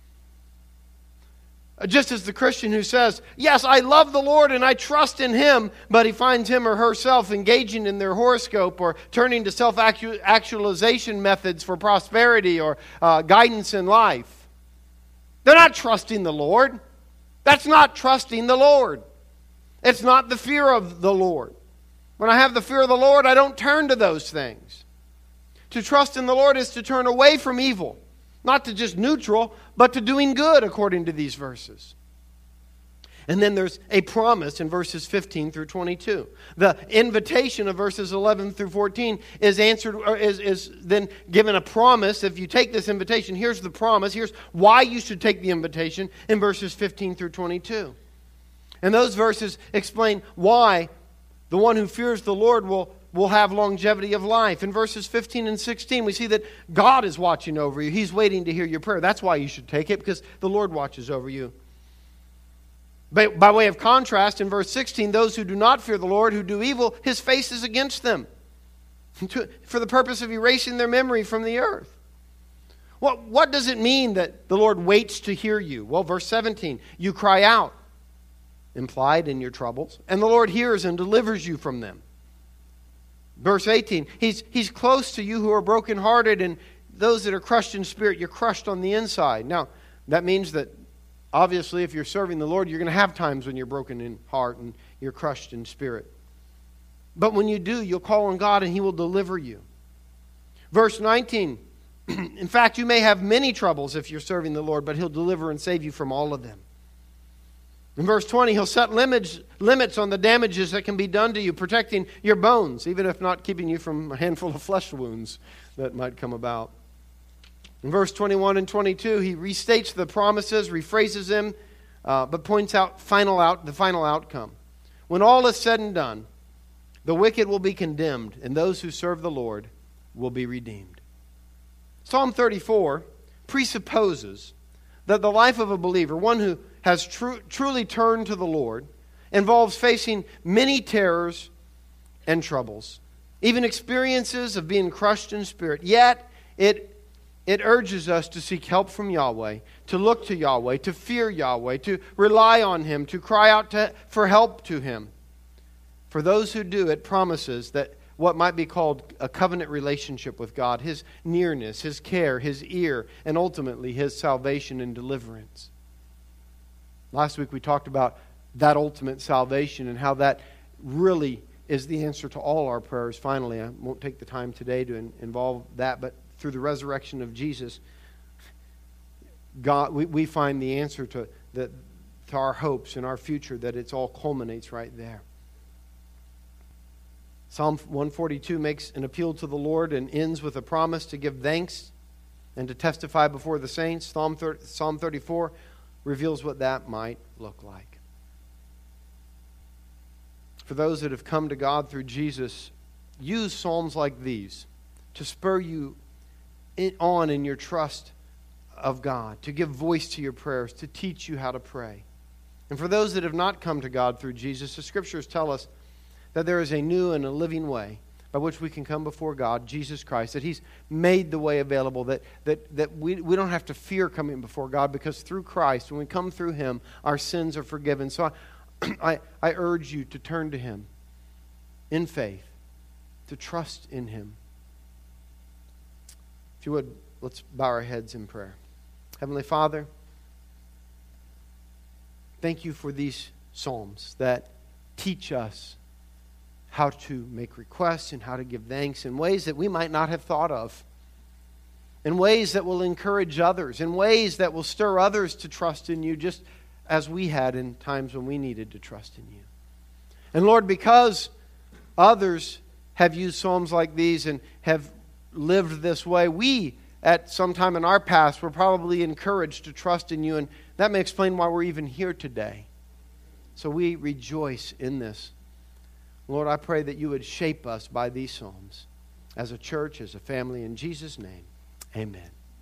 Just as the Christian who says, yes, I love the Lord and I trust in Him, but he finds him or herself engaging in their horoscope or turning to self-actualization methods for prosperity or uh, guidance in life. They're not trusting the Lord. That's not trusting the Lord. It's not the fear of the Lord. When I have the fear of the Lord, I don't turn to those things. To trust in the Lord is to turn away from evil. Not to just neutral, but to doing good, according to these verses. And then there's a promise in verses fifteen through twenty-two. The invitation of verses eleven through fourteen is answered, or is, is then given a promise. If you take this invitation, here's the promise. Here's why you should take the invitation in verses fifteen through twenty-two. And those verses explain why the one who fears the Lord will, will have longevity of life. In verses fifteen and sixteen, we see that God is watching over you. He's waiting to hear your prayer. That's why you should take it, because the Lord watches over you. By, by way of contrast, in verse sixteen, those who do not fear the Lord, who do evil, His face is against them, to, for the purpose of erasing their memory from the earth. What, what does it mean that the Lord waits to hear you? Well, verse seventeen, you cry out, implied in your troubles, and the Lord hears and delivers you from them. Verse eighteen, He's, he's close to you who are brokenhearted, and those that are crushed in spirit, you're crushed on the inside. Now, that means that obviously, if you're serving the Lord, you're going to have times when you're broken in heart and you're crushed in spirit. But when you do, you'll call on God and He will deliver you. Verse nineteen, in fact, you may have many troubles if you're serving the Lord, but He'll deliver and save you from all of them. In verse twenty, He'll set limits, limits on the damages that can be done to you, protecting your bones, even if not keeping you from a handful of flesh wounds that might come about. In verse twenty-one and twenty-two, he restates the promises, rephrases them, uh, but points out final out the final outcome. When all is said and done, the wicked will be condemned, and those who serve the Lord will be redeemed. Psalm thirty-four presupposes that the life of a believer, one who has tru- truly turned to the Lord, involves facing many terrors and troubles, even experiences of being crushed in spirit. Yet, it it urges us to seek help from Yahweh, to look to Yahweh, to fear Yahweh, to rely on Him, to cry out to, for help to Him. For those who do, it promises that what might be called a covenant relationship with God, His nearness, His care, His ear, and ultimately His salvation and deliverance. Last week we talked about that ultimate salvation and how that really is the answer to all our prayers. Finally, I won't take the time today to in, involve that, but through the resurrection of Jesus, God, we, we find the answer to, the, to our hopes and our future, that it's all culminates right there. Psalm one forty-two makes an appeal to the Lord and ends with a promise to give thanks and to testify before the saints. Psalm thirty-four reveals what that might look like. For those that have come to God through Jesus, use psalms like these to spur you in, on in your trust of God, to give voice to your prayers, to teach you how to pray. And for those that have not come to God through Jesus, the Scriptures tell us that there is a new and a living way by which we can come before God, Jesus Christ, that He's made the way available, that, that, that we, we don't have to fear coming before God, because through Christ, when we come through Him, our sins are forgiven. So I, I, I urge you to turn to Him in faith, to trust in Him. If you would, let's bow our heads in prayer. Heavenly Father, thank You for these psalms that teach us how to make requests and how to give thanks in ways that we might not have thought of, in ways that will encourage others, in ways that will stir others to trust in You, just as we had in times when we needed to trust in You. And Lord, because others have used psalms like these and have lived this way, we at some time in our past were probably encouraged to trust in You, and that may explain why we're even here today. So we rejoice in this. Lord, I pray that You would shape us by these psalms as a church, as a family. In Jesus' name, amen.